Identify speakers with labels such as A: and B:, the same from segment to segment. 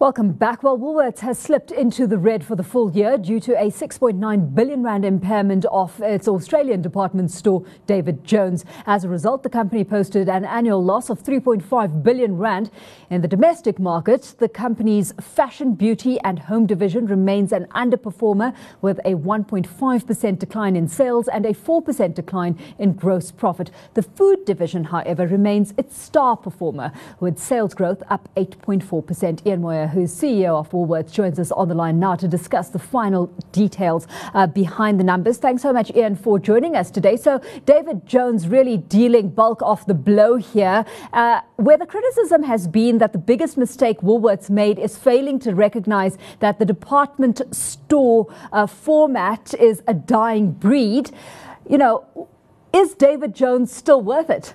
A: Welcome back. Well, Woolworths has slipped into the red for the full year due to a 6.9 billion rand impairment of its Australian department store, David Jones. As a result, the company posted an annual loss of 3.5 billion rand. In the domestic market, the company's fashion, beauty and home division remains an underperformer with a 1.5% decline in sales and a 4% decline in gross profit. The food division, however, remains its star performer with sales growth up 8.4%. Ian Moyer, who's CEO of Woolworths, joins us on the line now to discuss the final details behind the numbers. Thanks so much, Ian, for joining us today. So David Jones really dealing bulk of the blow here, where the criticism has been that the biggest mistake Woolworths made is failing to recognize that the department store format is a dying breed. You know, is David Jones still worth it?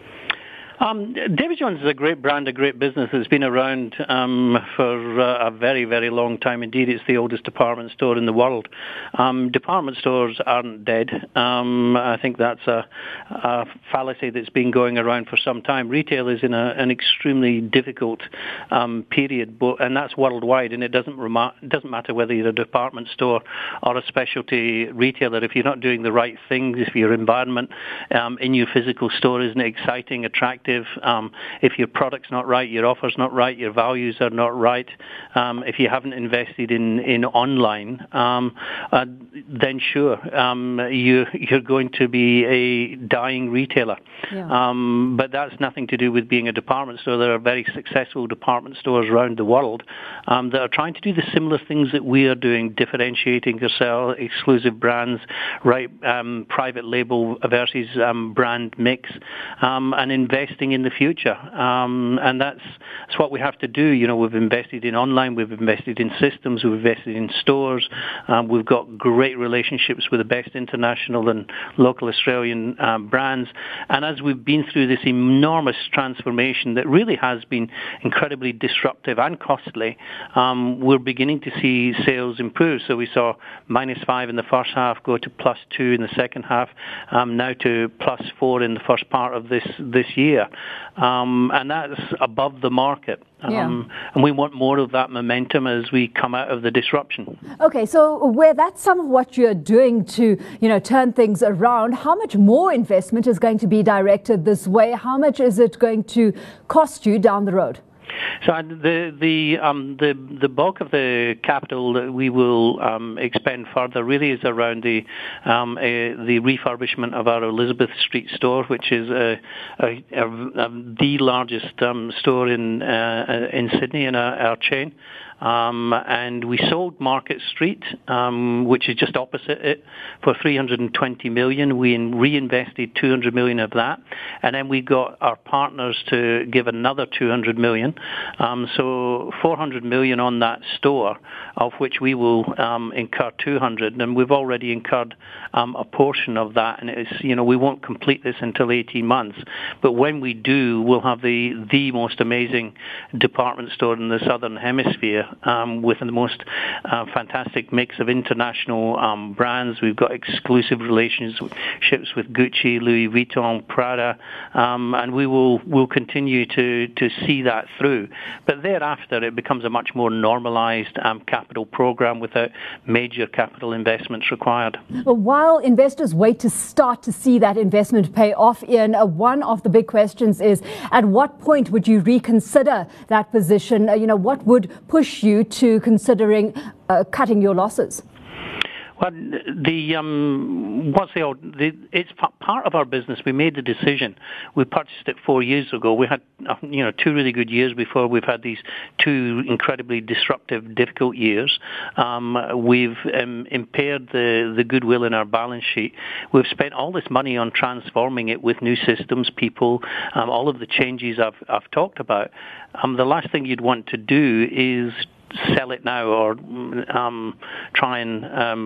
B: David Jones is a great brand, a great business that's been around for a very, very long time. Indeed, it's the oldest department store in the world. Department stores aren't dead. I think that's a fallacy that's been going around for some time. Retail is in an extremely difficult period, and that's worldwide, and it doesn't matter whether you're a department store or a specialty retailer. If you're not doing the right things, if your environment in your physical store isn't exciting, attractive, if your product's not right, your offer's not right, your values are not right, if you haven't invested in online, then sure, you're going to be a dying retailer. Yeah. But that's nothing to do with being a department store. There are very successful department stores around the world that are trying to do the similar things that we are doing, differentiating yourself, exclusive brands, right, private label versus brand mix, and investing in the future, and that's what we have to do. You know, we've invested in online, we've invested in systems, we've invested in stores, we've got great relationships with the best international and local Australian brands, and as we've been through this enormous transformation that really has been incredibly disruptive and costly, we're beginning to see sales improve. So we saw -5 in the first half go to +2 in the second half, now to +4 in the first part of this year. And that's above the market. And we want more of that momentum as we come out of the disruption. Okay,
A: so where that's some of what you're doing to, turn things around, how much more investment is going to be directed this way? How much is it going to cost you down the road?
B: So the bulk of the capital that we will expend further really is around the refurbishment of our Elizabeth Street store, which is the largest store in Sydney in our chain. And we sold Market Street, which is just opposite it, for 320 million. We reinvested 200 million of that, and then we got our partners to give another 200 million. So 400 million on that store, of which we will incur 200, and we've already incurred a portion of that. And it's, we won't complete this until 18 months, but when we do, we'll have the most amazing department store in the Southern Hemisphere. With the most fantastic mix of international brands. We've got exclusive relationships with Gucci, Louis Vuitton, Prada, and we'll continue to see that through. But thereafter, it becomes a much more normalized capital program without major capital investments required.
A: Well, while investors wait to start to see that investment pay off, Ian, one of the big questions is, at what point would you reconsider that position? What would push you to considering cutting your losses?
B: Well, it's part of our business. We made the decision. We purchased it 4 years ago. We had, 2 really good years before we've had these 2 incredibly disruptive, difficult years. We've impaired the goodwill in our balance sheet. We've spent all this money on transforming it with new systems, people, all of the changes I've talked about. The last thing you'd want to do is sell it now or try and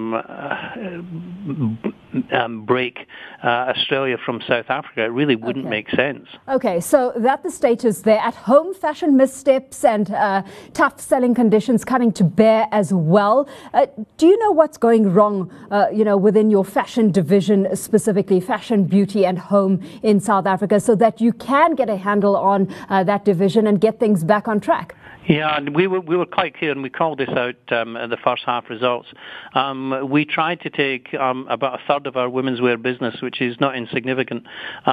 B: break Australia from South Africa. It really wouldn't make sense.
A: Okay, so that the status there. At home, fashion missteps and tough selling conditions coming to bear as well. Do you know what's going wrong, within your fashion division, specifically fashion, beauty and home in South Africa, so that you can get a handle on that division and get things back on track?
B: Yeah, we were quite clear, and we called this out at the first half results. We tried to take about a third of our women's wear business, which is not insignificant,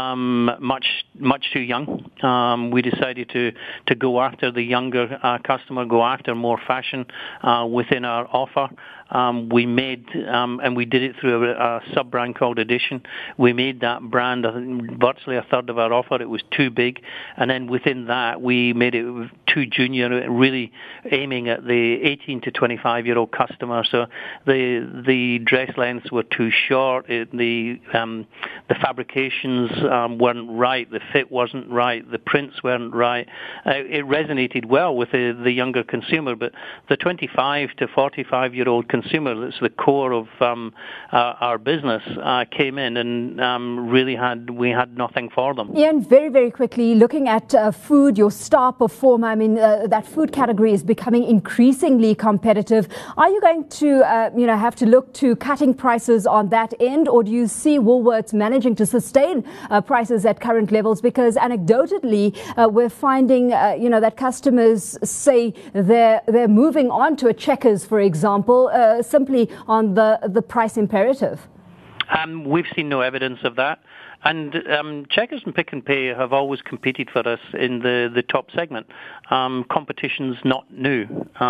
B: much too young. We decided to go after the younger customer, go after more fashion within our offer. We made, and we did it through a sub-brand called Edition. We made that brand virtually a third of our offer. It was too big. And then within that, we made it too junior, really aiming at the 18 to 25-year-old customer. So the dress lengths were too short. The fabrications weren't right. The fit wasn't right. The prints weren't right. It resonated well with the younger consumer, but the 25 to 45-year-old consumer, that's the core of our business, came in and we had nothing for them.
A: Ian, very, very quickly, looking at food, your star performer, I mean, that food category is becoming increasingly competitive. Are you going to, have to look to cutting prices on that end, or do you see Woolworths managing to sustain prices at current levels? Because anecdotally, we're finding, that customers say they're moving on to a Checkers, for example, simply on the price imperative.
B: We've seen no evidence of that. And Checkers and Pick n Pay have always competed for us in the top segment. Competition's not new.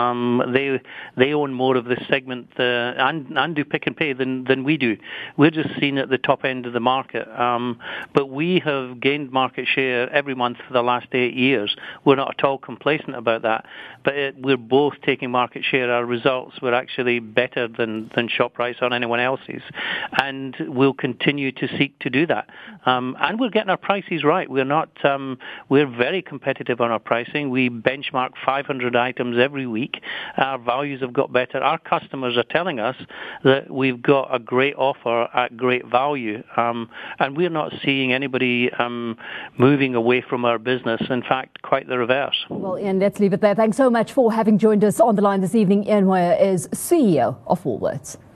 B: They own more of this segment and do Pick n Pay than we do. We're just seen at the top end of the market. But we have gained market share every month for the last 8 years. We're not at all complacent about that. But we're both taking market share. Our results were actually better than ShopRite's or anyone else's. And we'll continue to seek to do that. And we're getting our prices right. We're very competitive on our pricing. We benchmark 500 items every week. Our values have got better. Our customers are telling us that we've got a great offer at great value. And we're not seeing anybody moving away from our business. In fact, quite the reverse.
A: Well, Ian, let's leave it there. Thanks so much for having joined us on the line this evening. Ian Moyer is CEO of Woolworths.